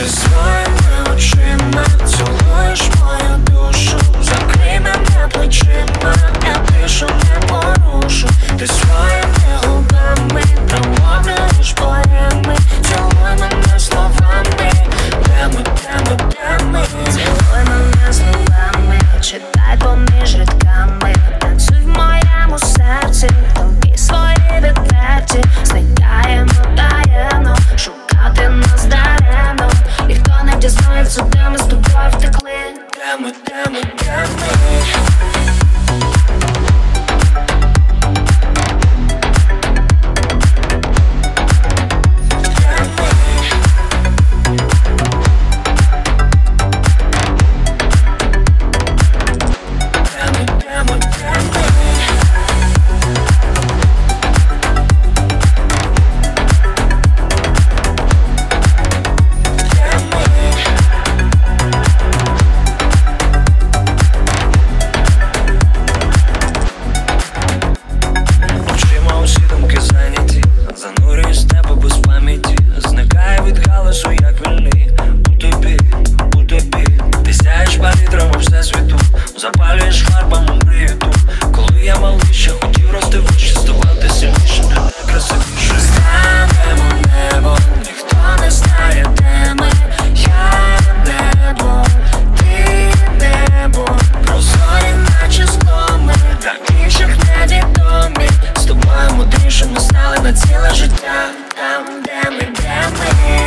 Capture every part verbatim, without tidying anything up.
Ти своїми очима цілуєш мою душу. Закрий мене плечима, я тишу не порушу. Ти своїми губами промовляєш поеми. Цілуй мене словами, де ми, де ми, де ми. Цілуй мене словами, читай поміж рядками. Танцюй в моєму серці, тобі свої відверті. Зникаємо таємно, шукати нас даремно. Ніхто не дізнається, де ми з тобою втекли. Де ми, де ми, де ми. Занурююсь в небо без пам'яті, зникає від галасу, як вільний. У тобі, у тобі ти сяєш палітрами всесвіту, запалюєш фарбами мрію. Коли я малий, ще хотів рости вище, ставати сильніше, найкрасивіше. Станемо небо, ніхто не знає, де ми. Я небо, ти небо, прозорі наче скло ми, для інших невідомі. З тобою мудріше ми стали на ціле життя. Там, де ми, де ми.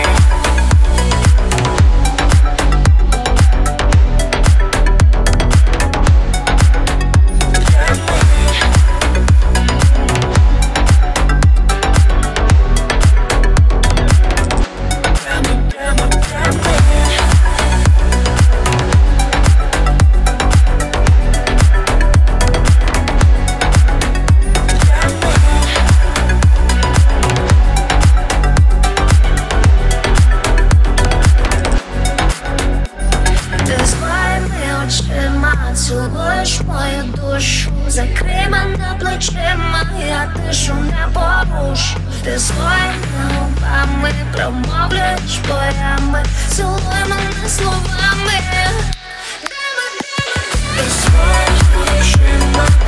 Цілуєш мою душу, закрий мене плечима, я тишу не порушу. Ти своїми губами промовляєш поеми. Цілуй мене словами, де ми, де ми, де ми. Ти своїми очима